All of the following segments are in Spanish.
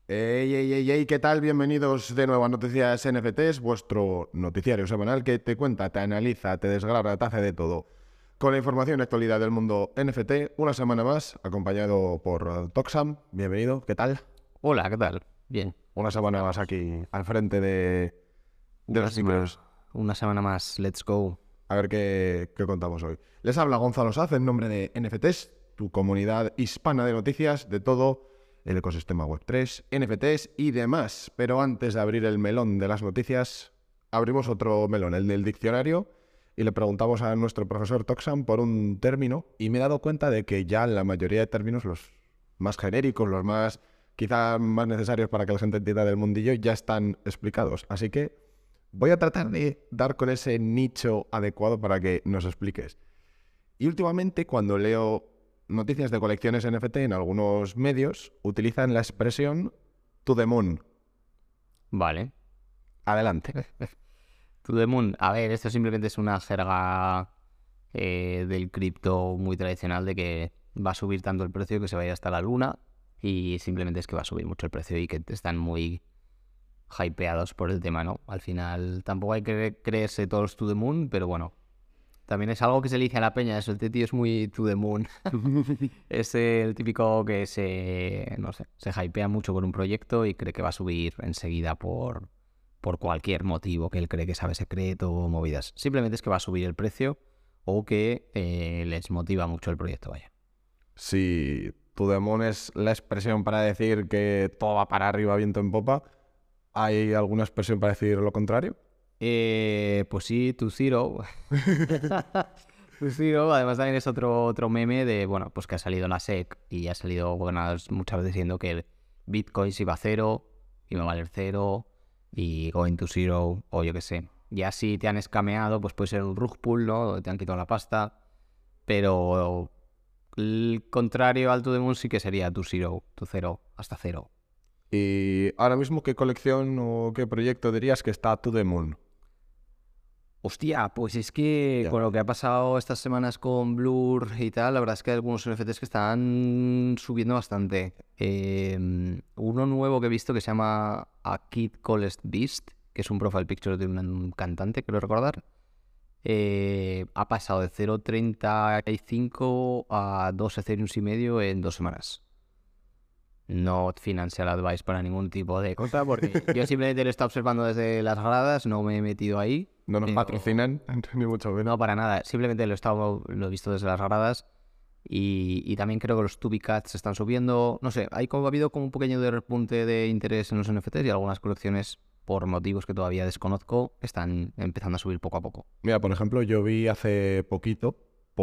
¿Qué tal? Bienvenidos de nuevo a Noticias NFTs, vuestro noticiario semanal que te cuenta, te analiza, te desgrana, te hace de todo. Con la información y actualidad del mundo NFT, una semana más, acompañado por Toxam. Bienvenido, ¿qué tal? Hola, ¿qué tal? Bien, Una aquí semana más estamos. aquí al frente de Una los micros. semana, una semana más, let's go. A ver qué contamos hoy. Les habla Gonzalo Saz en nombre de NFTs, tu comunidad hispana de noticias de todo el ecosistema Web3, NFTs y demás. Pero antes de abrir el melón de las noticias, abrimos otro melón, el del diccionario, y le preguntamos a nuestro profesor Toxam por un término y me he dado cuenta de que ya la mayoría de términos, los más genéricos, los más quizá más necesarios para que la gente entienda del mundillo, ya están explicados. Así que voy a tratar de dar con ese nicho adecuado para que nos expliques. Y últimamente, cuando leo noticias de colecciones NFT en algunos medios, utilizan la expresión to the moon. Vale. Adelante. To the moon. A ver, esto simplemente es una jerga del cripto muy tradicional de que va a subir tanto el precio que se va a ir hasta la luna y simplemente es que va a subir mucho el precio y que están muy hypeados por el tema, ¿no? Al final tampoco hay que creerse todos to the moon, pero bueno, también es algo que se le dice a la peña, eso, este tío es muy to the moon. Es el típico que no sé, se hypea mucho por un proyecto y cree que va a subir enseguida por cualquier motivo que él cree que sabe secreto o movidas. Simplemente es que va a subir el precio o que les motiva mucho el proyecto, vaya. Si to the moon es la expresión para decir que todo va para arriba viento en popa, ¿hay alguna expresión para decir lo contrario? Pues sí, To Zero. To Zero, además también es otro meme de, bueno, pues que ha salido la SEC y ha salido muchas veces diciendo que el Bitcoin se iba a cero, iba a valer cero y going to zero o yo qué sé. Ya si te han escameado, pues puede ser un rug pull, ¿no? Donde te han quitado la pasta, pero el contrario al to the moon sí que sería to zero, to cero, hasta cero. Y ahora mismo, ¿qué colección o qué proyecto dirías que está to the moon? Hostia, pues es que Ya. con lo que ha pasado estas semanas con Blur y tal, la verdad es que hay algunos NFTs que están subiendo bastante. Uno nuevo que he visto que se llama A Kid Called Beast, que es un profile picture de un cantante, creo recordar. Ha pasado de 0,35 a 2 Ethereum y medio en 2 semanas. No financial advice para ningún tipo de cosa, porque yo simplemente lo he estado observando desde las gradas, no me he metido ahí. No nos patrocinan, ni mucho menos. No, para nada. Simplemente lo he visto desde las gradas y también creo que los Tubicats están subiendo. No sé, ha habido como un pequeño repunte de interés en los NFTs y algunas colecciones, por motivos que todavía desconozco, están empezando a subir poco a poco. Mira, por ejemplo, yo vi hace poquito,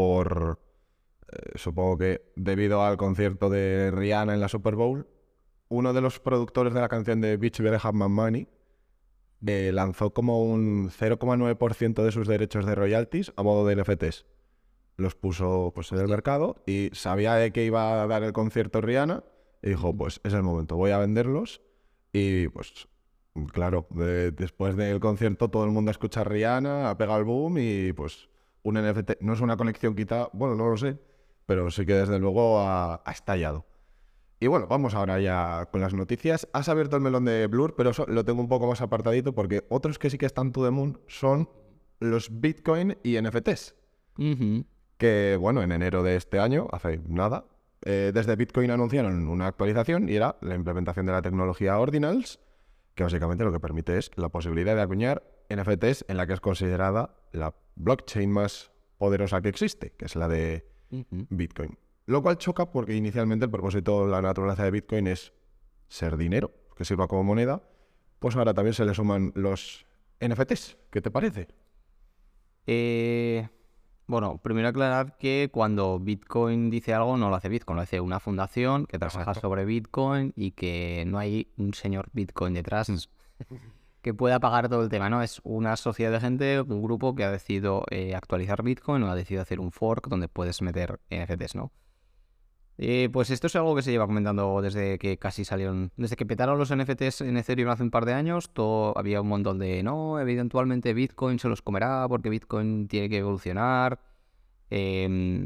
supongo que debido al concierto de Rihanna en la Super Bowl, uno de los productores de la canción de Bitch Better Have My Money lanzó como un 0,9% de sus derechos de royalties a modo de NFTs. Los puso pues, en el Hostia. mercado y sabía de que iba a dar el concierto Rihanna y dijo, pues es el momento, voy a venderlos. Y pues claro, después del concierto todo el mundo escucha a Rihanna, ha pegado el boom y pues un NFT, no es una colección quizá, bueno, no lo sé, pero sí que desde luego ha estallado. Y bueno, vamos ahora ya con las noticias. Has abierto el melón de Blur, pero eso lo tengo un poco más apartadito porque otros que sí que están to the moon son los Bitcoin y NFTs. Ujú. Que bueno, en enero de este año, hace nada, desde Bitcoin anunciaron una actualización y era la implementación de la tecnología Ordinals, que básicamente lo que permite es la posibilidad de acuñar NFTs en la que es considerada la blockchain más poderosa que existe, que es la de Ujú. Bitcoin. Lo cual choca porque inicialmente el propósito, la naturaleza de Bitcoin es ser dinero, que sirva como moneda, pues ahora también se le suman los NFTs. ¿Qué te parece? Eh, bueno, primero aclarar que cuando Bitcoin dice algo no lo hace Bitcoin, lo hace una fundación que trabaja Exacto. sobre Bitcoin y que no hay un señor Bitcoin detrás que pueda pagar todo el tema, ¿no? Es una sociedad de gente, un grupo que ha decidido actualizar Bitcoin o ha decidido hacer un fork donde puedes meter NFTs, ¿no? Pues esto es algo que se lleva comentando desde que casi salieron, desde que petaron los NFTs en Ethereum hace un par de años, todo, había un montón de, no, eventualmente Bitcoin se los comerá porque Bitcoin tiene que evolucionar. Em,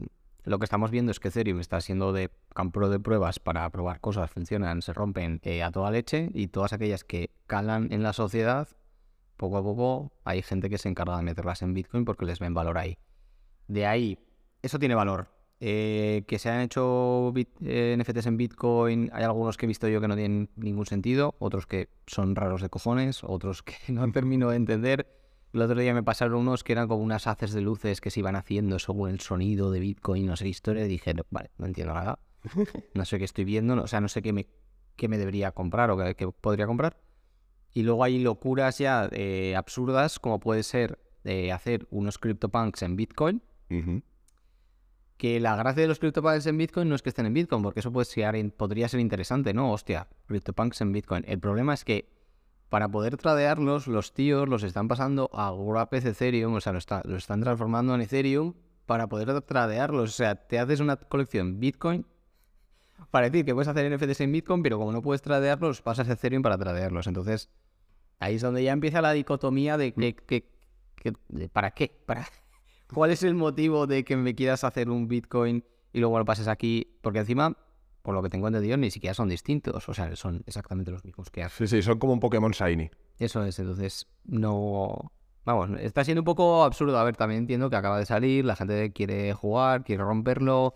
lo que estamos viendo es que Ethereum está siendo de campo de pruebas para probar cosas, funcionan, se rompen a toda leche, y todas aquellas que calan en la sociedad, poco a poco hay gente que se encarga de meterlas en Bitcoin porque les ven valor ahí. De ahí, eso tiene valor. Que se han hecho NFTs en Bitcoin, hay algunos que he visto yo que no tienen ningún sentido, otros que son raros de cojones, otros que no termino de entender. El otro día me pasaron unos que eran como unas haces de luces que se iban haciendo según el sonido de Bitcoin, no sé qué historia, y dije, no, vale, no entiendo nada, no sé qué estoy viendo, o sea, no sé qué me debería comprar o qué podría comprar. Y luego hay locuras ya absurdas, como puede ser hacer unos CryptoPunks en Bitcoin, que la gracia de los CryptoPunks en Bitcoin no es que estén en Bitcoin, porque eso podría ser interesante, ¿no? Hostia, CryptoPunks en Bitcoin. El problema es que para poder tradearlos, los tíos los están pasando a Wrapped Ethereum, o sea, lo están transformando en Ethereum para poder tradearlos. O sea, te haces una colección Bitcoin para decir que puedes hacer NFTs en Bitcoin, pero como no puedes tradearlos, pasas a Ethereum para tradearlos. Entonces, ahí es donde ya empieza la dicotomía de ¿para qué? ¿Cuál es el motivo de que me quieras hacer un Bitcoin y luego lo pases aquí? Porque encima, por lo que tengo entendido, ni siquiera son distintos. O sea, son exactamente los mismos que hace. Sí, son como un Pokémon Shiny. Eso es, entonces no... Vamos, está siendo un poco absurdo. A ver, también entiendo que acaba de salir, la gente quiere jugar, quiere romperlo.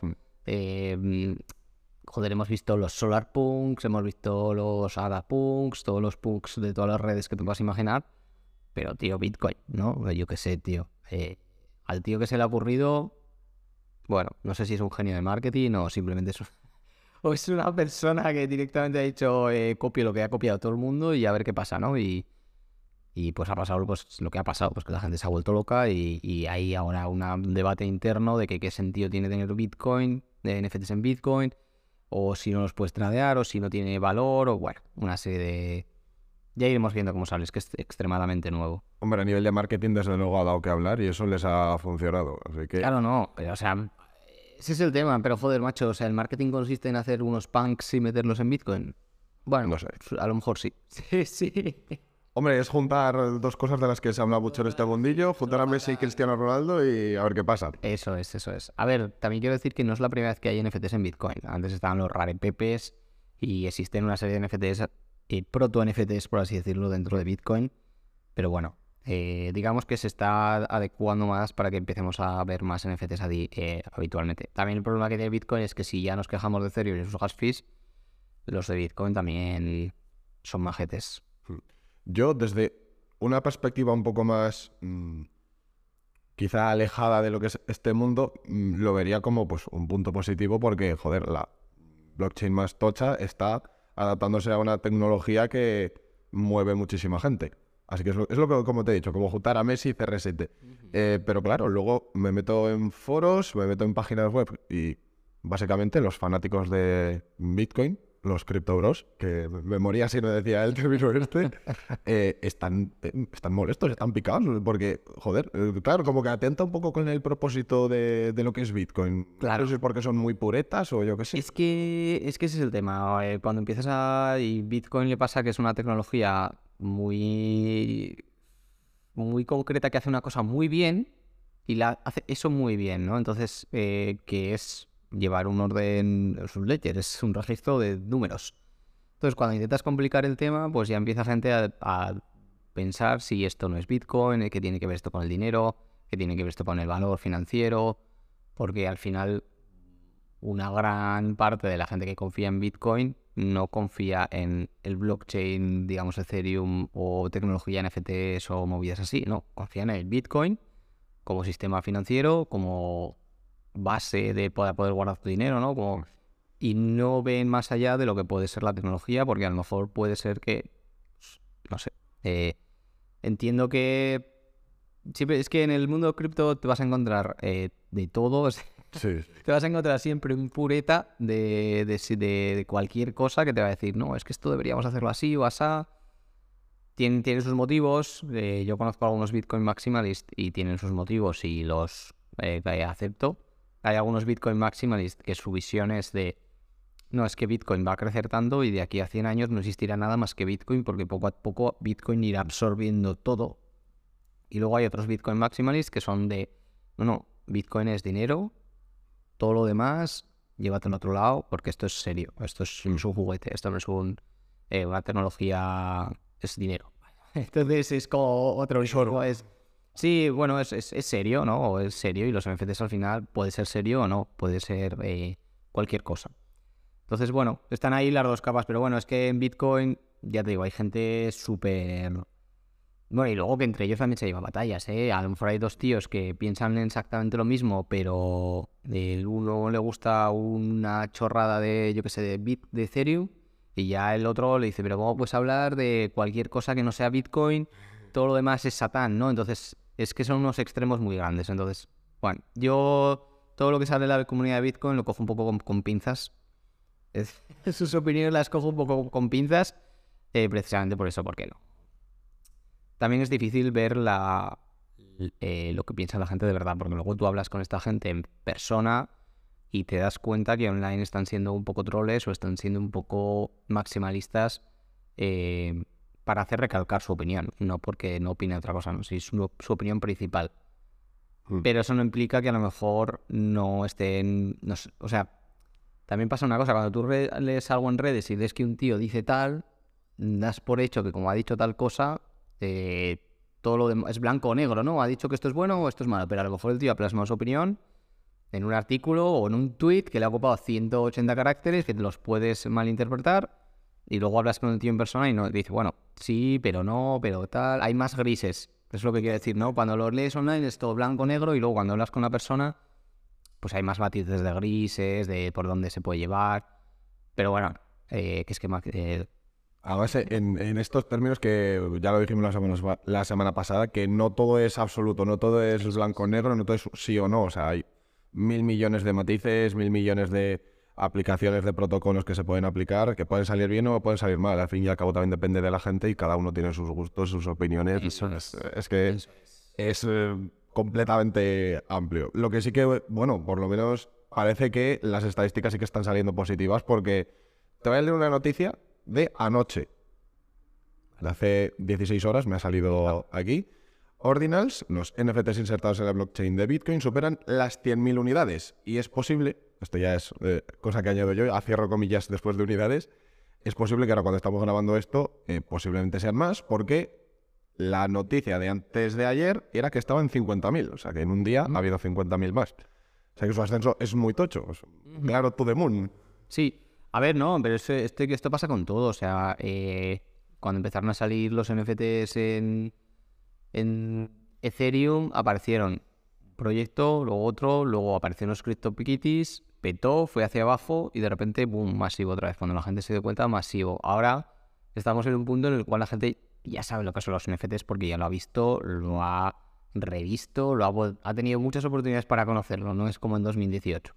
Joder, hemos visto los Solar Punks, hemos visto los ADA Punks, todos los punks de todas las redes que te puedas imaginar. Pero, tío, Bitcoin, ¿no? Yo qué sé, tío. Al tío que se le ha ocurrido, bueno, no sé si es un genio de marketing o simplemente o es una persona que directamente ha dicho copio lo que ha copiado todo el mundo y a ver qué pasa, ¿no? Y pues ha pasado pues, lo que ha pasado, pues que la gente se ha vuelto loca y hay ahora un debate interno de que qué sentido tiene tener Bitcoin, de NFTs en Bitcoin, o si no los puedes tradear, o si no tiene valor, o bueno, una serie de... Ya iremos viendo cómo sale, es que es extremadamente nuevo. Hombre, a nivel de marketing desde luego ha dado que hablar y eso les ha funcionado, así que... Claro, no, pero o sea, ese es el tema, pero joder, macho, o sea, el marketing consiste en hacer unos punks y meterlos en Bitcoin. Bueno, No sé. a lo mejor sí. Sí. Hombre, es juntar dos cosas de las que se habla mucho en este mundillo, juntar a Messi y Cristiano Ronaldo y a ver qué pasa. Eso es. A ver, también quiero decir que no es la primera vez que hay NFTs en Bitcoin. Antes estaban los rarepepes y existen una serie de NFTs, proto-NFTs, por así decirlo, dentro de Bitcoin. Pero bueno, digamos que se está adecuando más para que empecemos a ver más NFTs habitualmente. También el problema que tiene Bitcoin es que si ya nos quejamos de Ethereum y sus gas fees, los de Bitcoin también son majetes. Yo, desde una perspectiva un poco más quizá alejada de lo que es este mundo, lo vería como pues un punto positivo porque, joder, la blockchain más tocha está adaptándose a una tecnología que mueve muchísima gente. Así que es lo que, como te he dicho, como juntar a Messi y CR7. Pero claro, luego me meto en foros, me meto en páginas web y básicamente los fanáticos de Bitcoin, los Crypto Bros, que me moría si no decía el término están molestos, están picados, porque, joder, claro, como que atenta un poco con el propósito de lo que es Bitcoin. Claro. No sé si es porque son muy puretas o yo qué sé. Es que ese es el tema. Cuando empiezas y Bitcoin le pasa que es una tecnología muy concreta que hace una cosa muy bien y hace eso muy bien, ¿no? Entonces, que es llevar un orden, es un ledger, es un registro de números. Entonces, cuando intentas complicar el tema, pues ya empieza gente a pensar si esto no es Bitcoin, qué tiene que ver esto con el dinero, qué tiene que ver esto con el valor financiero, porque al final una gran parte de la gente que confía en Bitcoin no confía en el blockchain, digamos Ethereum o tecnología NFTs o movidas así, no, confían en el Bitcoin como sistema financiero, como base para poder guardar tu dinero, ¿no? Y no ven más allá de lo que puede ser la tecnología, porque a lo mejor puede ser que, no sé, entiendo que siempre es que en el mundo cripto te vas a encontrar de todo. Sí. Te vas a encontrar siempre un pureta de cualquier cosa que te va a decir, no, es que esto deberíamos hacerlo así o asá. Tiene sus motivos. Yo conozco algunos Bitcoin Maximalist y tienen sus motivos y los acepto. Hay algunos Bitcoin Maximalist que su visión es de, no, es que Bitcoin va a crecer tanto y de aquí a 100 años no existirá nada más que Bitcoin porque poco a poco Bitcoin irá absorbiendo todo. Y luego hay otros Bitcoin Maximalist que son de, no, Bitcoin es dinero Todo lo demás, llévatelo a otro lado, porque esto es serio. Esto es un juguete, esto no es una tecnología, es dinero. Entonces es como otro Tesoro. Sí, bueno, es serio, ¿no? Es serio y los NFTs al final puede ser serio o no, puede ser cualquier cosa. Entonces, bueno, están ahí las dos capas, pero bueno, es que en Bitcoin, ya te digo, hay gente súper... Bueno, y luego que entre ellos también se llevan batallas, ¿eh? A lo mejor hay dos tíos que piensan exactamente lo mismo, pero el uno le gusta una chorrada de, yo qué sé, de Ethereum, y ya el otro le dice, pero ¿cómo puedes hablar de cualquier cosa que no sea Bitcoin? Todo lo demás es Satán, ¿no? Entonces, es que son unos extremos muy grandes. Entonces, bueno, yo todo lo que sale de la comunidad de Bitcoin lo cojo un poco con pinzas. Sus opiniones las cojo un poco con pinzas, precisamente por eso, ¿por qué no? También es difícil ver lo que piensa la gente de verdad, porque luego tú hablas con esta gente en persona y te das cuenta que online están siendo un poco troles o están siendo un poco maximalistas para hacer recalcar su opinión, no porque no opine otra cosa, no, si es su opinión principal. Pero eso no implica que a lo mejor no estén... No sé, o sea, también pasa una cosa, cuando tú lees algo en redes y ves que un tío dice tal, das por hecho que como ha dicho tal cosa, todo lo demás es blanco o negro, ¿no? Ha dicho que esto es bueno o esto es malo, pero a lo mejor el tío ha plasmado su opinión en un artículo o en un tweet que le ha ocupado 180 caracteres, que te los puedes malinterpretar, y luego hablas con el tío en persona y no dice, bueno, sí, pero no, pero tal, hay más grises. Es lo que quiere decir, ¿no? Cuando lo lees online es todo blanco o negro y luego cuando hablas con la persona, pues hay más matices de grises, de por dónde se puede llevar. Pero bueno, que es que Además, en estos términos que ya lo dijimos la semana pasada, que no todo es absoluto, no todo es blanco o negro, no todo es sí o no. O sea, hay 1.000 millones de matices, 1.000 millones de aplicaciones de protocolos que se pueden aplicar, que pueden salir bien o pueden salir mal. Al fin y al cabo también depende de la gente y cada uno tiene sus gustos, sus opiniones. eso es. Es que es completamente amplio. Lo que sí que, bueno, por lo menos parece que las estadísticas sí que están saliendo positivas porque te voy a leer una noticia de anoche. De hace 16 horas me ha salido aquí. Ordinals, los NFTs insertados en la blockchain de Bitcoin, superan las 100.000 unidades. Y es posible, esto ya es cosa que añado yo, cierro comillas después de unidades, es posible que ahora cuando estamos grabando esto, posiblemente sean más, porque la noticia de antes de ayer era que estaba en 50.000. O sea que en un día ha habido 50.000 más. O sea que su ascenso es muy tocho. Claro, to the moon. Sí, a ver, no, pero esto pasa con todo. O sea, cuando empezaron a salir los NFTs en Ethereum, aparecieron un proyecto, luego otro, luego aparecieron los CryptoKitties, petó, fue hacia abajo y de repente, boom, masivo otra vez. Cuando la gente se dio cuenta, masivo. Ahora estamos en un punto en el cual la gente ya sabe lo que son los NFTs porque ya lo ha visto, lo ha revisto, ha tenido muchas oportunidades para conocerlo, no es como en 2018.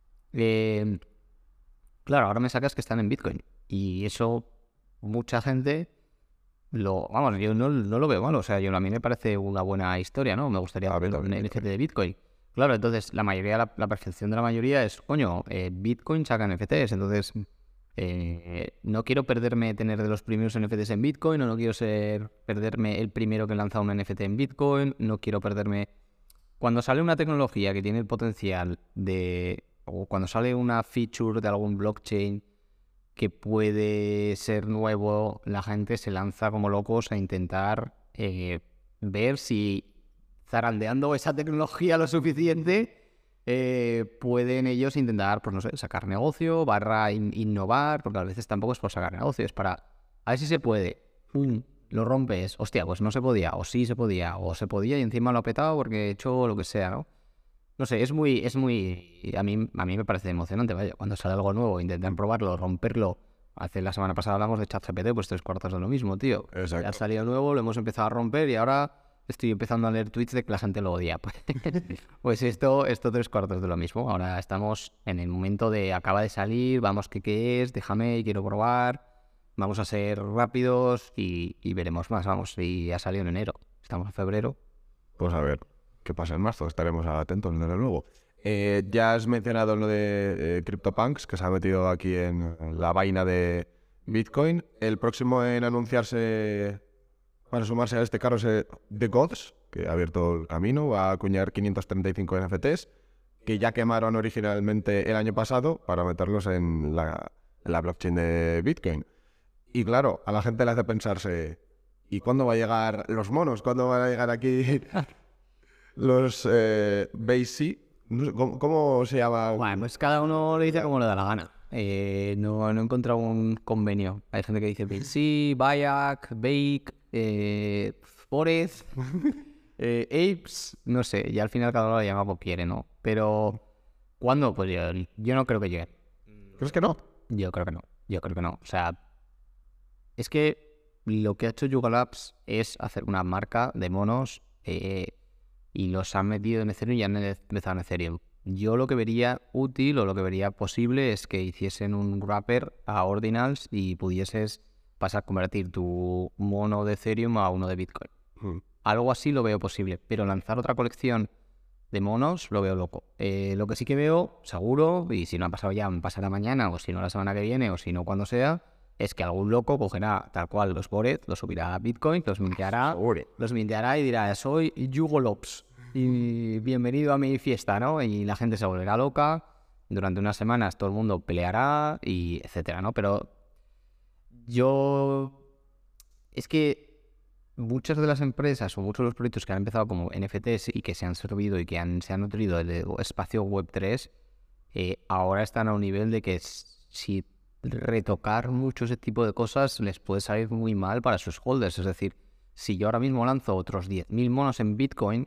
Claro, ahora me sacas que están en Bitcoin y eso mucha gente vamos, yo no lo veo mal, o sea, a mí me parece una buena historia, ¿no? Me gustaría ver un NFT de Bitcoin. Claro, entonces la mayoría, la percepción de la mayoría es, coño, Bitcoin saca NFTs, entonces no quiero tener de los primeros NFTs en Bitcoin, o no quiero perderme el primero que lanza un NFT en Bitcoin, no quiero perderme... Cuando sale una tecnología que tiene el potencial o cuando sale una feature de algún blockchain que puede ser nuevo, la gente se lanza como locos a intentar ver si zarandeando esa tecnología lo suficiente pueden ellos intentar, pues no sé, sacar negocio, innovar, porque a veces tampoco es por sacar negocio, es para a ver si se puede. ¡Pum! Lo rompes, hostia, pues no se podía, o sí se podía, o se podía y encima lo ha petado porque he hecho lo que sea, ¿no? No sé, es muy, a mí me parece emocionante, vaya, cuando sale algo nuevo, intentar probarlo, romperlo. La semana pasada hablamos de ChatGPT, pues 3/4 de lo mismo, tío. Exacto. Ya ha salido nuevo, lo hemos empezado a romper y ahora estoy empezando a leer tweets de que la gente lo odia. Pues esto 3/4 de lo mismo. Ahora estamos en el momento de acaba de salir, vamos, ¿qué es? Déjame, quiero probar. Vamos a ser rápidos y veremos más, vamos. Y ya salió en enero, estamos en febrero. Pues a ver qué pasa en marzo, estaremos atentos, desde luego. Ya has mencionado lo de CryptoPunks, que se ha metido aquí en la vaina de Bitcoin. El próximo en anunciarse para sumarse a este carro es The Gods, que ha abierto el camino, va a acuñar 535 NFTs. que ya quemaron originalmente el año pasado para meterlos en la blockchain de Bitcoin. Y claro, a la gente le hace pensarse, ¿y cuándo va a llegar los monos? ¿Cuándo van a llegar aquí los BAYC? No sé, ¿cómo se llama? Bueno, pues cada uno le dice como le da la gana. No he encontrado un convenio. Hay gente que dice BC, Bayak, Bake, Forest, Apes, no sé. Y al final cada uno lo llama como quiere, ¿no? Pero, ¿cuándo? Pues yo no creo que llegue. ¿Crees que no? Yo creo que no. Yo creo que no. O sea, es que lo que ha hecho Yuga Labs es hacer una marca de monos y los han metido en Ethereum y han empezado en Ethereum. Yo lo que vería útil o lo que vería posible es que hiciesen un wrapper a Ordinals y pudieses pasar a convertir tu mono de Ethereum a uno de Bitcoin. Algo así lo veo posible, pero lanzar otra colección de monos lo veo loco. Lo que sí que veo, seguro, y si no ha pasado ya, pasará mañana, o si no la semana que viene, o si no cuando sea, es que algún loco cogerá tal cual los Bored, los subirá a Bitcoin, los minteará y dirá, soy Yugo Labs y bienvenido a mi fiesta, ¿no? Y la gente se volverá loca, durante unas semanas todo el mundo peleará y etcétera, ¿no? Pero es que muchas de las empresas o muchos de los proyectos que han empezado como NFTs y que se han servido y que se han nutrido del espacio Web3, ahora están a un nivel de que si retocar mucho ese tipo de cosas les puede salir muy mal para sus holders. Es decir, si yo ahora mismo lanzo otros 10.000 monos en Bitcoin,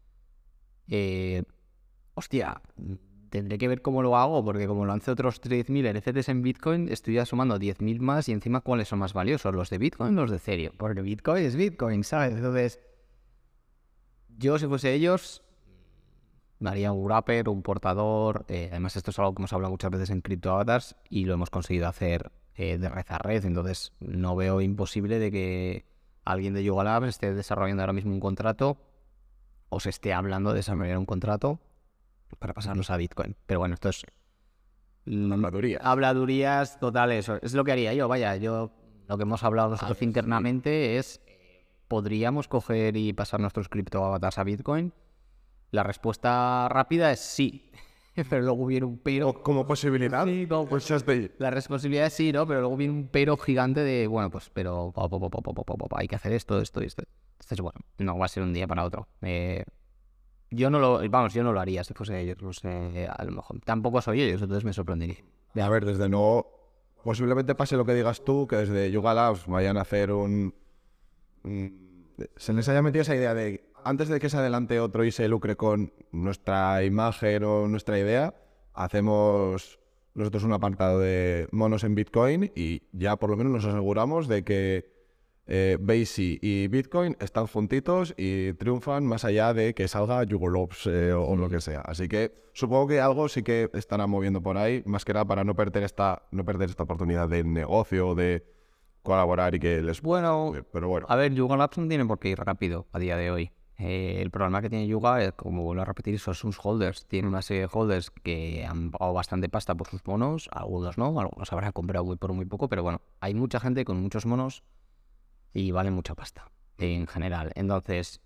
hostia, tendré que ver cómo lo hago, porque como lance otros 10.000 NFTs en Bitcoin, estoy ya sumando 10.000 más y encima ¿cuáles son más valiosos? ¿Los de Bitcoin o los de Ethereum? Porque Bitcoin es Bitcoin, ¿sabes? Entonces, yo si fuese ellos, me haría un wrapper, un portador. Además, esto es algo que hemos hablado muchas veces en Crypto Avatars y lo hemos conseguido hacer de red a red. Entonces, no veo imposible de que alguien de Yuga Labs esté desarrollando ahora mismo un contrato o se esté hablando de desarrollar un contrato para pasarlos a Bitcoin. Pero bueno, esto es habladurías totales. Es lo que haría yo, vaya. Lo que hemos hablado nosotros internamente es, ¿podríamos coger y pasar nuestros Crypto Avatars a Bitcoin? La respuesta rápida es sí. Pero luego viene un pero. ¿Como posibilidad? Sí, Pues ya estoy. la responsabilidad es sí, ¿no? Pero luego viene un pero gigante de, bueno, pues, pero hay que hacer esto y esto. Entonces, bueno, no va a ser un día para otro. Yo no lo haría si fuese ellos. No sé, a lo mejor. Tampoco soy ellos, entonces me sorprendería. A ver, desde luego, posiblemente pase lo que digas tú, que desde Yuga Labs vayan a hacer se les haya metido esa idea de, antes de que se adelante otro y se lucre con nuestra imagen o nuestra idea, hacemos nosotros un apartado de monos en Bitcoin y ya por lo menos nos aseguramos de que BAYC y Bitcoin están juntitos y triunfan más allá de que salga Yugo Labs o lo que sea. Así que supongo que algo sí que estarán moviendo por ahí, más que nada para no perder esta oportunidad de negocio, de colaborar y que les... Bueno, pero bueno. a ver, Yuga Labs no tiene por qué ir rápido a día de hoy. El problema que tiene Yuga es, como vuelvo a repetir, son sus holders. Tiene una serie de holders que han pagado bastante pasta por sus monos, algunos no, algunos habrán comprado por muy poco, pero bueno, hay mucha gente con muchos monos y vale mucha pasta en general. Entonces,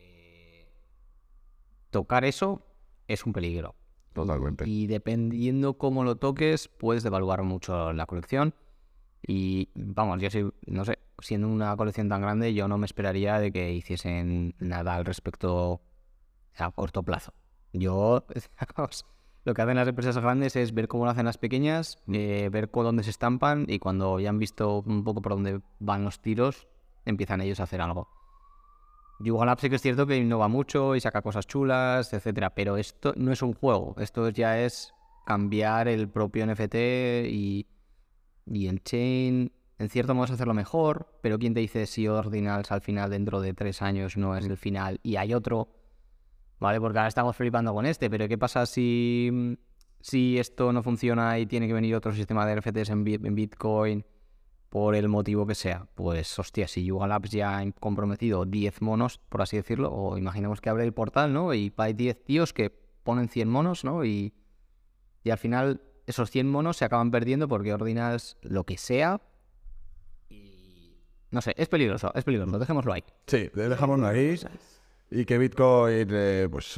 tocar eso es un peligro. Totalmente. Y dependiendo cómo lo toques, puedes devaluar mucho la colección. Y vamos, yo no sé, siendo una colección tan grande, yo no me esperaría de que hiciesen nada al respecto a corto plazo. Lo que hacen las empresas grandes es ver cómo lo hacen las pequeñas, ver por dónde se estampan y cuando ya han visto un poco por dónde van los tiros, empiezan ellos a hacer algo. Yuga Labs sí que es cierto que innova mucho y saca cosas chulas, etcétera, pero esto no es un juego, esto ya es cambiar el propio NFT y el chain, en cierto modo es hacerlo mejor, pero ¿quién te dice si Ordinals al final dentro de 3 años no es el final y hay otro? ¿Vale? Porque ahora estamos flipando con este, pero ¿qué pasa si esto no funciona y tiene que venir otro sistema de NFTs en Bitcoin por el motivo que sea? Pues hostia, si Yuga Labs ya ha comprometido 10 monos, por así decirlo, o imaginemos que abre el portal, ¿no? Y hay 10 tíos que ponen 100 monos, ¿no? Y al final esos 100 monos se acaban perdiendo porque Ordinals lo que sea. Y no sé, es peligroso, dejémoslo ahí. Sí, dejámoslo ahí. Y que Bitcoin, pues bueno,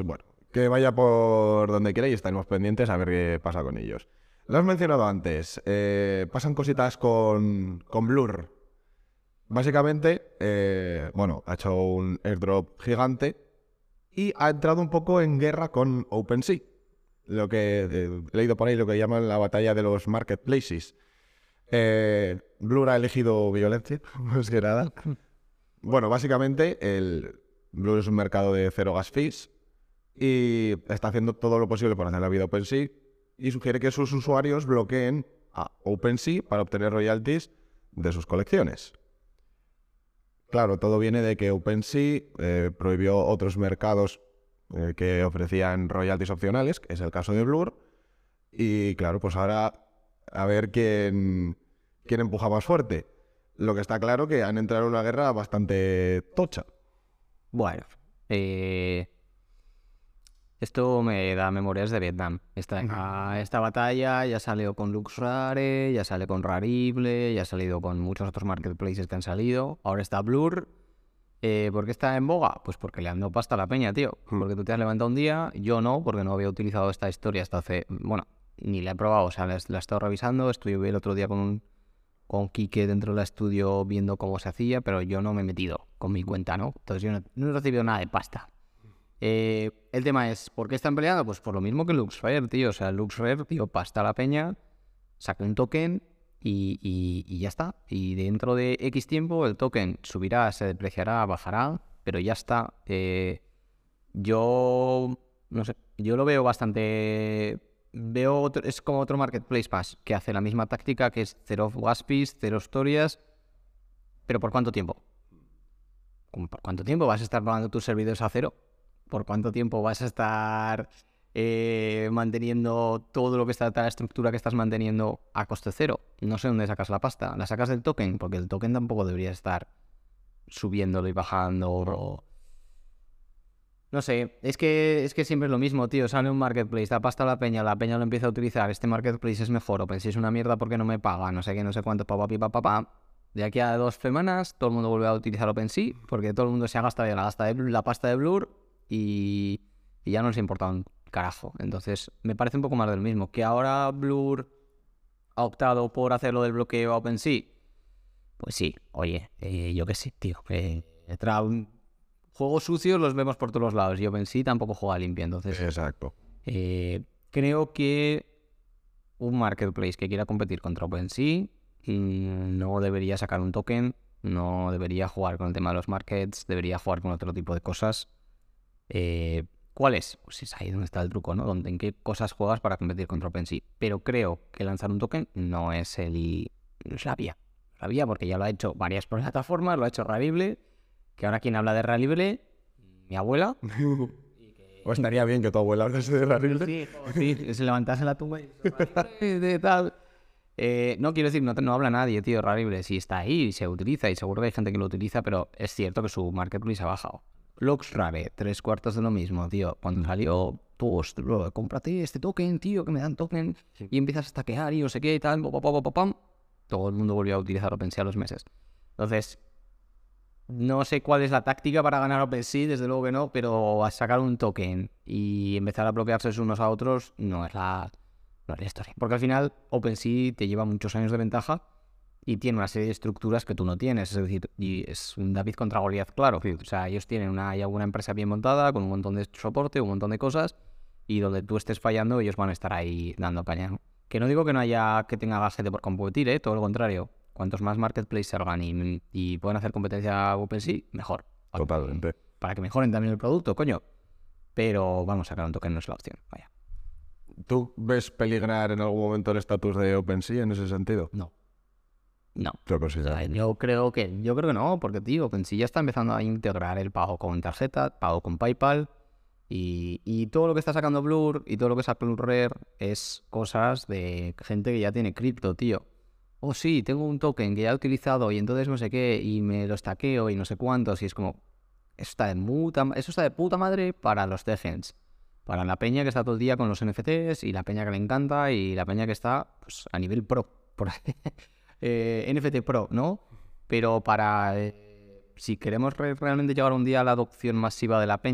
que vaya por donde quiera y estaremos pendientes a ver qué pasa con ellos. Lo has mencionado antes, pasan cositas con Blur. Básicamente, ha hecho un airdrop gigante y ha entrado un poco en guerra con OpenSea. Lo que he leído por ahí, lo que llaman la batalla de los marketplaces. Blur ha elegido violencia, más que nada. Bueno, básicamente, Blur es un mercado de cero gas fees y está haciendo todo lo posible por hacer la vida a OpenSea y sugiere que sus usuarios bloqueen a OpenSea para obtener royalties de sus colecciones. Claro, todo viene de que OpenSea prohibió otros mercados que ofrecían royalties opcionales, que es el caso de Blur, y claro, pues ahora a ver quién empuja más fuerte. Lo que está claro que han entrado en una guerra bastante tocha. Bueno, esto me da memorias de Vietnam. Esta batalla ya salió con LuxRare, ya sale con Rarible, ya ha salido con muchos otros marketplaces que han salido. Ahora está Blur. ¿Por qué está en boga? Pues porque le han dado pasta a la peña, tío. Porque tú te has levantado un día, yo no, porque no había utilizado esta historia hasta hace... Bueno, ni la he probado, o sea, la he estado revisando. Estuve el otro día con Quique dentro del estudio viendo cómo se hacía, pero yo no me he metido con mi cuenta, ¿no? Entonces yo no he recibido nada de pasta. El tema es, ¿por qué están peleando? Pues por lo mismo que LuxRare, tío. O sea, LuxRare, tío, pasta a la peña, saca un token y ya está. Y dentro de X tiempo el token subirá, se depreciará, bajará, pero ya está. Yo, no sé, yo lo veo bastante... es como otro marketplace más, que hace la misma táctica, que es cero gas fees, cero historias, pero ¿por cuánto tiempo? ¿Por cuánto tiempo vas a estar pagando tus servidores a cero? ¿Por cuánto tiempo vas a estar manteniendo todo lo que está, toda la estructura que estás manteniendo a coste cero? No sé dónde sacas la pasta. ¿La sacas del token? Porque el token tampoco debería estar subiéndolo y bajando. No sé, es que siempre es lo mismo, tío. Sale un marketplace, da pasta a la peña lo empieza a utilizar. Este marketplace es mejor, o penséis una mierda porque no me paga, no sé qué, no sé cuánto, pa. De aquí a 2 semanas, todo el mundo vuelve a utilizar OpenSea, porque todo el mundo se ha gastado la pasta de Blur y ya no les importa un carajo. Entonces, me parece un poco más del mismo. Que ahora Blur ha optado por hacer lo del bloqueo a OpenSea. Pues sí, oye, yo qué sé, tío. Juegos sucios los vemos por todos lados y OpenSea tampoco juega limpio. Entonces, Exacto. creo que un marketplace que quiera competir contra OpenSea no debería sacar un token, no debería jugar con el tema de los markets, debería jugar con otro tipo de cosas. ¿Cuál es? Pues es ahí donde está el truco, ¿no? ¿En qué cosas juegas para competir contra OpenSea? Pero creo que lanzar un token no es la vía. La vía, porque ya lo ha hecho varias plataformas, lo ha hecho Rarible, que ahora quien habla de Rarible, mi abuela. O estaría bien que tu abuela hablase de Rarible. Sí, se levantase en la tumba y de tal. No, quiero decir, no habla nadie, tío, Rarible. Sí está ahí y se utiliza y seguro que hay gente que lo utiliza, pero es cierto que su marketplace ha bajado. LuxRare, 3/4 de lo mismo, tío. Cuando salió, pues, cómprate este token, tío, que me dan token, y empiezas a stackear y no sé qué y tal, pam. Todo el mundo volvió a utilizar OpenSea a los meses. Entonces, no sé cuál es la táctica para ganar OpenSea, desde luego que no, pero a sacar un token y empezar a bloquearse unos a otros no es la historia. Porque al final OpenSea te lleva muchos años de ventaja y tiene una serie de estructuras que tú no tienes. Es decir, y es un David contra Goliat, claro. O sea, ellos tienen ya una empresa bien montada, con un montón de soporte, un montón de cosas, y donde tú estés fallando, ellos van a estar ahí dando caña, ¿no? Que no digo que no haya que tenga gente por competir, todo lo contrario. Cuantos más marketplaces salgan y puedan hacer competencia a OpenSea, mejor. Totalmente. Para que mejoren también el producto, coño. Pero vamos a sacar un token, no es la opción. Vaya. ¿Tú ves peligrar en algún momento el estatus de OpenSea en ese sentido? No. Yo creo que no, porque, tío, OpenSea ya está empezando a integrar el pago con tarjeta, pago con PayPal, y todo lo que está sacando Blur y todo lo que saca LuxRare es cosas de gente que ya tiene cripto, tío. Oh, sí, tengo un token que ya he utilizado y entonces no sé qué, y me lo stackeo y no sé cuántos, y es como... Eso está de puta madre para los tejens. Para la peña que está todo el día con los NFTs y la peña que le encanta y la peña que está, pues, a nivel pro. Por ahí. NFT Pro, ¿no? Pero para... si queremos realmente llegar un día a la adopción masiva de la peña,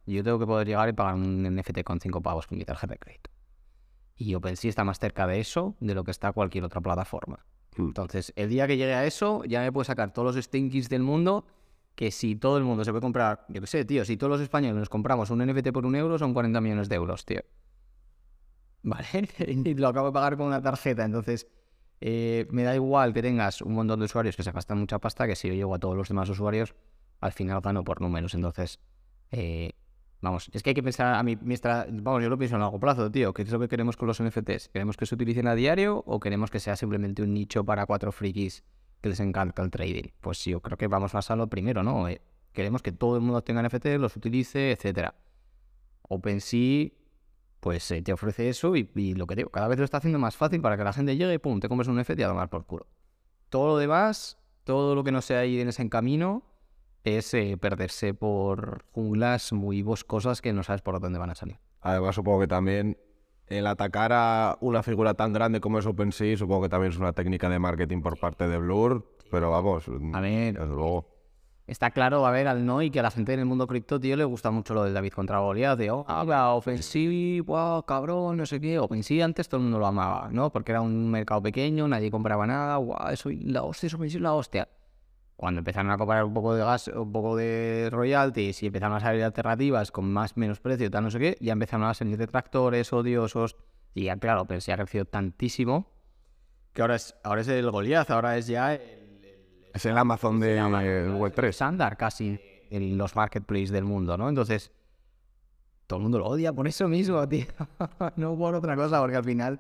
yo tengo que poder llegar y pagar un NFT con 5 pavos con mi tarjeta de crédito. Y OpenSea está más cerca de eso de lo que está cualquier otra plataforma. Entonces, el día que llegue a eso, ya me puedo sacar todos los stinkies del mundo, que si todo el mundo se puede comprar, yo qué sé, tío, si todos los españoles nos compramos un NFT por 1 euro, son 40 millones de euros, tío. Vale, y lo acabo de pagar con una tarjeta, entonces me da igual que tengas un montón de usuarios que se gastan mucha pasta, que si yo llego a todos los demás usuarios, al final gano por números. Entonces, vamos, es que hay que pensar a vamos, yo lo pienso a largo plazo, tío. ¿Qué es lo que queremos con los NFTs? ¿Queremos que se utilicen a diario o queremos que sea simplemente un nicho para 4 frikis que les encanta el trading? Pues yo creo que vamos más a lo primero, ¿no? Queremos que todo el mundo tenga NFTs, los utilice, etcétera. OpenSea, pues te ofrece eso y lo que digo, cada vez lo está haciendo más fácil para que la gente llegue y pum, te compres un NFT a tomar por culo. Todo lo demás, todo lo que no sea ir en ese camino, es perderse por junglas muy boscosas que no sabes por dónde van a salir. Además, supongo que también el atacar a una figura tan grande como es OpenSea, supongo que también es una técnica de marketing por parte de Blur, pero vamos, a ver, desde luego. Está claro, a ver, al no, y que a la gente en el mundo cripto, tío, le gusta mucho lo del David contra Goliat, de, OpenSea, wow, cabrón, no sé qué. OpenSea antes todo el mundo lo amaba, ¿no? Porque era un mercado pequeño, nadie compraba nada, wow, eso, la hostia, eso OpenSea es la hostia. Cuando empezaron a comprar un poco de gas, un poco de royalties y empezaron a salir alternativas con menos precio y tal, no sé qué, ya empezaron a salir detractores odiosos. Y ya, claro, OpenSea ha crecido tantísimo que ahora es el Goliath, ahora es ya Es el Amazon de Web3. estándar casi en los marketplaces del mundo, ¿no? Entonces, todo el mundo lo odia por eso mismo, tío. No por otra cosa, porque al final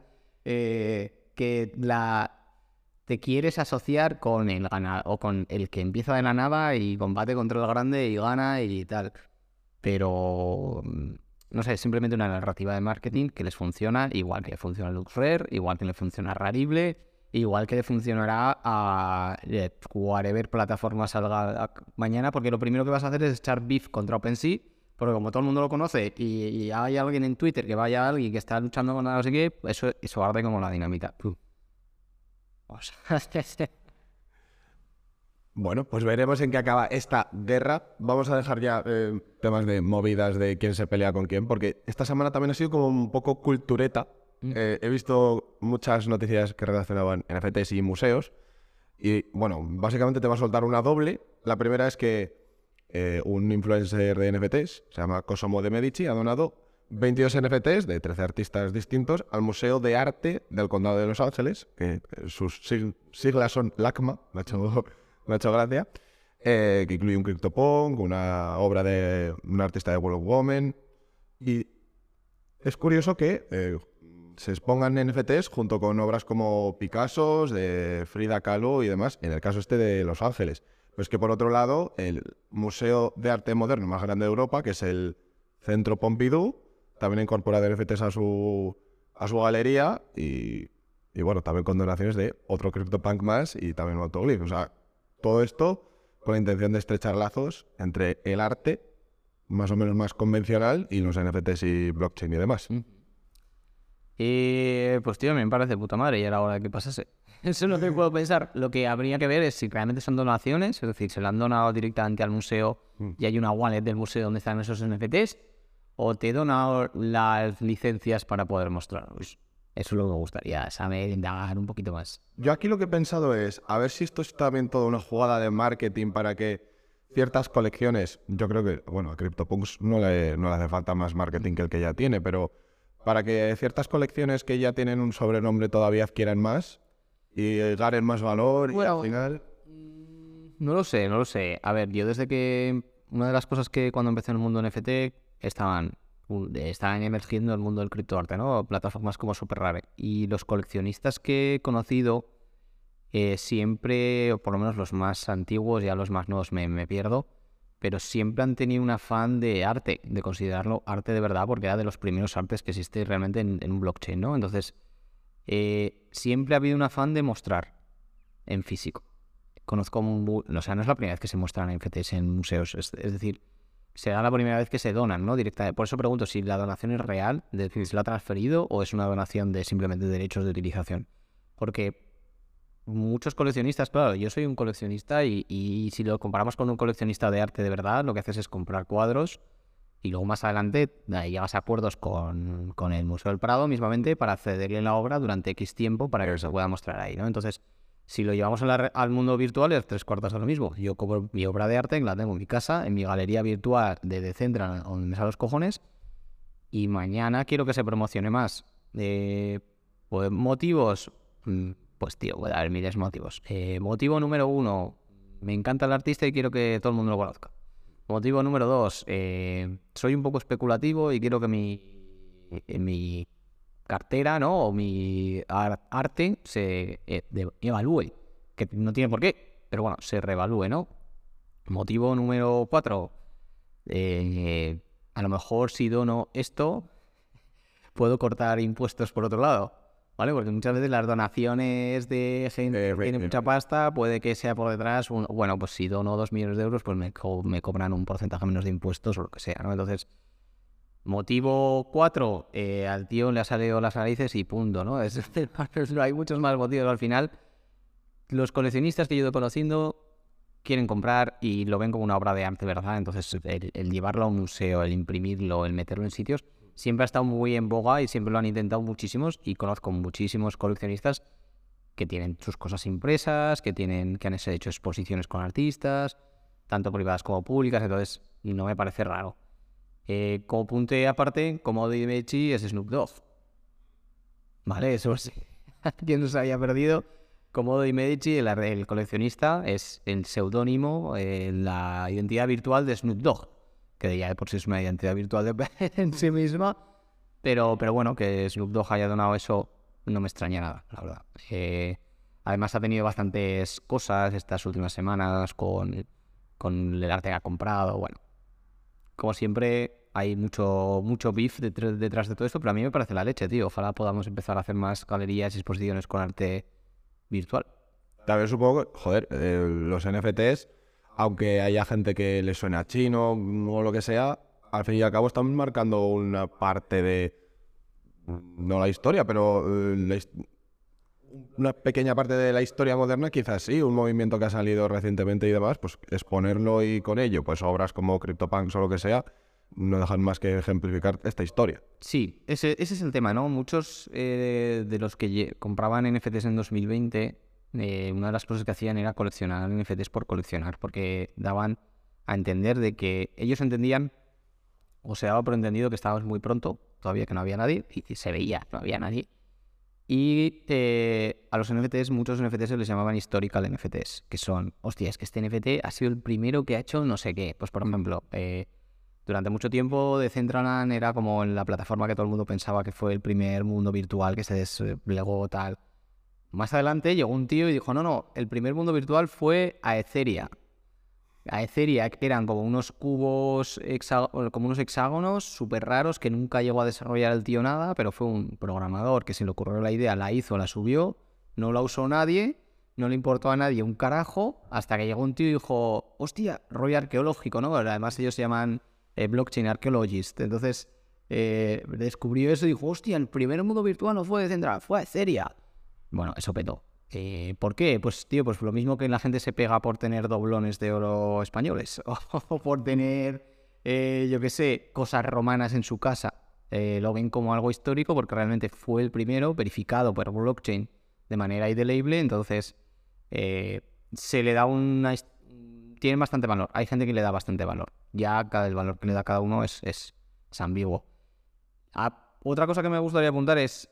te quieres asociar con el o con el que empieza de la nada y combate contra el grande y gana y tal. Pero no sé, es simplemente una narrativa de marketing que les funciona, igual que le funciona a LuxRare, igual que le funciona a Rarible, igual que le funcionará a whatever plataforma salga mañana, porque lo primero que vas a hacer es echar beef contra OpenSea, porque como todo el mundo lo conoce y hay alguien en Twitter que vaya a alguien que está luchando con no sé qué, eso arde como la dinamita. O sea, Bueno, pues veremos en qué acaba esta guerra. Vamos a dejar ya temas de movidas de quién se pelea con quién, porque esta semana también ha sido como un poco cultureta. He visto muchas noticias que relacionaban NFTs y museos. Y bueno, básicamente te va a soltar una doble. La primera es que un influencer de NFTs, se llama Cosimo de Medici, ha donado 22 NFTs de 13 artistas distintos al Museo de Arte del Condado de Los Ángeles, que sus siglas son LACMA, me ha hecho gracia, que incluye un CryptoPunk, una obra de un artista de World of Women. Y es curioso que se expongan NFTs junto con obras como Picasso, de Frida Kahlo y demás, en el caso este de Los Ángeles. Pues que por otro lado, el Museo de Arte Moderno más grande de Europa, que es el Centro Pompidou, también ha incorporado NFTs a su galería y bueno, también con donaciones de otro CryptoPunk más y también un Autoglyph. O sea, todo esto con la intención de estrechar lazos entre el arte más o menos más convencional y los NFTs y blockchain y demás. Pues tío, me parece puta madre y era hora de que pasase. Eso es lo que puedo pensar. Lo que habría que ver es si realmente son donaciones, es decir, se lo han donado directamente al museo y hay una wallet del museo donde están esos NFTs, o te he donado las licencias para poder mostrarlos. Eso es lo que me gustaría saber, indagar un poquito más. Yo aquí lo que he pensado es, a ver si esto es también toda una jugada de marketing para que ciertas colecciones, yo creo que, bueno, a CryptoPunks no le hace falta más marketing que el que ya tiene, pero para que ciertas colecciones que ya tienen un sobrenombre todavía adquieran más y ganen más valor y al final... No lo sé. A ver, yo desde que... Una de las cosas que cuando empecé en el mundo NFT estaban emergiendo el mundo del criptoarte, ¿no? Plataformas como SuperRare. Y los coleccionistas que he conocido siempre, o por lo menos los más antiguos, ya los más nuevos me pierdo, pero siempre han tenido un afán de arte, de considerarlo arte de verdad, porque era de los primeros artes que existe realmente en un blockchain, ¿no? Entonces, siempre ha habido un afán de mostrar en físico. Conozco, o sea, no es la primera vez que se muestran NFTs en museos, es decir, será la primera vez que se donan, ¿no? Directamente. Por eso pregunto si la donación es real, de decir, ¿se la ha transferido o es una donación de simplemente derechos de utilización? Porque muchos coleccionistas, claro, yo soy un coleccionista y si lo comparamos con un coleccionista de arte de verdad, lo que haces es comprar cuadros Y luego más adelante llegas a acuerdos con el Museo del Prado mismamente para cederle la obra durante X tiempo para que se pueda mostrar ahí, ¿no? Entonces, si lo llevamos al mundo virtual es 3/4 de lo mismo. Yo cobro mi obra de arte, la tengo en mi casa, en mi galería virtual de Decentraland, donde me salen los cojones, y mañana quiero que se promocione más. Pues motivos, pues tío, puede haber miles de motivos. Motivo número 1, me encanta el artista y quiero que todo el mundo lo conozca. Motivo número 2, soy un poco especulativo y quiero que mi cartera, ¿no? O mi arte se evalúe, que no tiene por qué, pero bueno, se reevalúe, ¿no? Motivo número 4, a lo mejor si dono esto, puedo cortar impuestos por otro lado, ¿vale? Porque muchas veces las donaciones de gente que tiene mucha pasta puede que sea por detrás, bueno, pues si dono 2 millones de euros, pues me cobran un porcentaje menos de impuestos o lo que sea, ¿no? Entonces, motivo 4, al tío le ha salido las narices y punto, ¿no? No hay muchos más motivos. Al final, los coleccionistas que yo he ido conociendo quieren comprar y lo ven como una obra de arte, ¿verdad? Entonces, el llevarlo a un museo, el imprimirlo, el meterlo en sitios, siempre ha estado muy en boga y siempre lo han intentado muchísimos, y conozco muchísimos coleccionistas que tienen sus cosas impresas, que han hecho exposiciones con artistas, tanto privadas como públicas, entonces no me parece raro. Como punto aparte, Komodi Medici es Snoop Dogg. Vale, eso sí. ¿Quién nos había perdido? Komodi Medici, el coleccionista, es el seudónimo, la identidad virtual de Snoop Dogg, que ya de por sí es una identidad virtual en sí misma, pero bueno, que Snoop Dogg haya donado eso no me extraña nada, la verdad. Además ha tenido bastantes cosas estas últimas semanas con el arte que ha comprado, bueno. Como siempre, hay mucho beef detrás de todo esto, pero a mí me parece la leche, tío. Ojalá podamos empezar a hacer más galerías y exposiciones con arte virtual. También supongo que, joder, los NFTs, aunque haya gente que le suene a chino o lo que sea, al fin y al cabo están marcando una parte de, no la historia, pero una pequeña parte de la historia moderna, quizás sí, un movimiento que ha salido recientemente y demás, pues exponerlo y con ello, pues obras como CryptoPunks o lo que sea, no dejan más que ejemplificar esta historia. Sí, ese es el tema, ¿no? Muchos de los que compraban NFTs en 2020, una de las cosas que hacían era coleccionar NFTs por coleccionar, porque daban a entender de que ellos entendían, o se daba por entendido que estábamos muy pronto, todavía que no había nadie, y se veía, no había nadie. Y a los NFTs, muchos NFTs les llamaban historical NFTs, que son, hostia, es que este NFT ha sido el primero que ha hecho no sé qué. Pues por ejemplo, durante mucho tiempo Decentraland era como la plataforma que todo el mundo pensaba que fue el primer mundo virtual que se desplegó tal. Más adelante llegó un tío y dijo, no, el primer mundo virtual fue Aetheria. Aetheria, que eran como unos cubos, como unos hexágonos súper raros que nunca llegó a desarrollar el tío nada, pero fue un programador que se le ocurrió la idea, la hizo, la subió, no la usó nadie, no le importó a nadie un carajo, hasta que llegó un tío y dijo, hostia, rollo arqueológico, ¿no? Además ellos se llaman blockchain archaeologist, entonces descubrió eso y dijo, hostia, el primer mundo virtual no fue Decentraland, fue Aetheria. Bueno, eso petó. ¿Por qué? Pues tío, pues lo mismo que la gente se pega por tener doblones de oro españoles o por tener, yo qué sé, cosas romanas en su casa. Lo ven como algo histórico porque realmente fue el primero verificado por blockchain de manera indeleble, entonces se le da tiene bastante valor. Hay gente que le da bastante valor. Ya el valor que le da cada uno es ambiguo. Otra cosa que me gustaría apuntar es...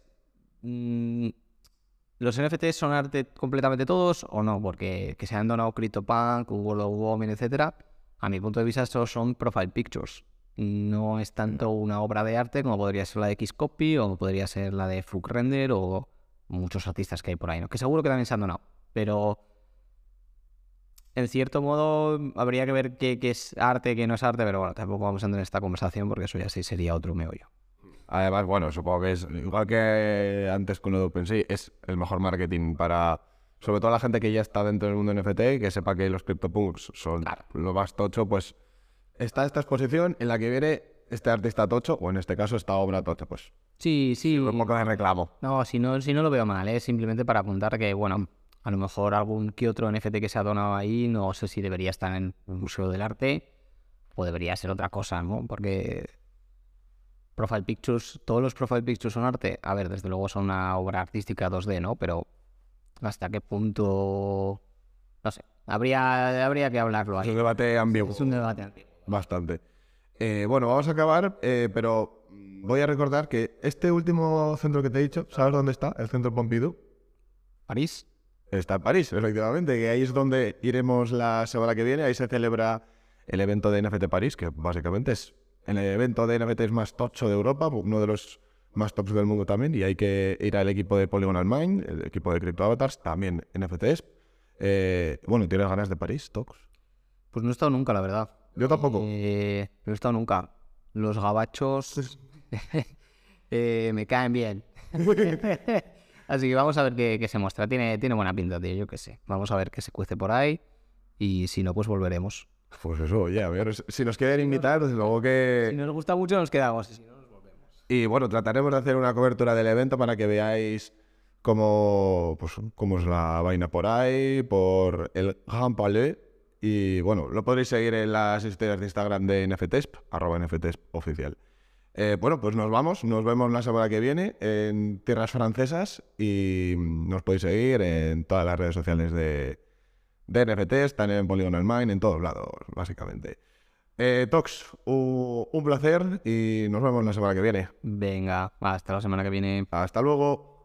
¿los NFTs son arte completamente todos o no? Porque que se han donado CryptoPunk, World of Women, etcétera, a mi punto de vista estos son profile pictures. No es tanto una obra de arte como podría ser la de Xcopy o podría ser la de Frug Render o muchos artistas que hay por ahí, ¿no? Que seguro que también se han donado. Pero en cierto modo habría que ver qué es arte, qué no es arte, pero bueno, tampoco vamos a entrar en esta conversación porque eso ya sí sería otro meollo. Además, bueno, supongo que es, igual que antes con lo de OpenSea, es el mejor marketing para, sobre todo la gente que ya está dentro del mundo NFT, que sepa que los CryptoPunks son lo más tocho, pues está esta exposición en la que viene este artista tocho, o en este caso esta obra tocha, pues. Sí. Un poco de reclamo. No, si no lo veo mal, ¿eh? Simplemente para apuntar que, bueno, a lo mejor algún que otro NFT que se ha donado ahí, no sé si debería estar en el Museo del Arte, o debería ser otra cosa, ¿no? Porque Profile Pictures, todos los Profile Pictures son arte. A ver, desde luego son una obra artística 2D, ¿no? Pero hasta qué punto... No sé, habría que hablarlo Es ahí. un debate ambiguo. Es un debate antiguo. Bastante. Bueno, vamos a acabar, pero voy a recordar que este último centro que te he dicho, ¿sabes dónde está? El centro Pompidou. ¿París? Está en París, efectivamente, que ahí es donde iremos la semana que viene. Ahí se celebra el evento de NFT París, que básicamente es el evento de NFTs más tocho de Europa, uno de los más tops del mundo también, y hay que ir al equipo de Polygonal Mind, el equipo de Crypto Avatars, también NFTs. Bueno, ¿tienes ganas de París, Tox? Pues no he estado nunca, la verdad. Yo tampoco. No he estado nunca. Los gabachos me caen bien. Así que vamos a ver qué se muestra. Tiene buena pinta, tío, yo qué sé. Vamos a ver qué se cuece por ahí. Y si no, pues volveremos. Pues eso, ya, a ver, si nos quieren invitar, desde luego que... Si nos gusta mucho, nos quedamos. Y si no, nos volvemos. Y bueno, trataremos de hacer una cobertura del evento para que veáis cómo es la vaina por ahí, por el Grand Palais. Y bueno, lo podréis seguir en las historias de Instagram de NFTesp, @NFTesp oficial. Bueno, pues nos vemos la semana que viene en tierras francesas y nos podéis seguir en todas las redes sociales de NFTs, están en Polygonal Mind, en todos lados, básicamente. Tox, un placer y nos vemos la semana que viene. Venga, hasta la semana que viene. Hasta luego.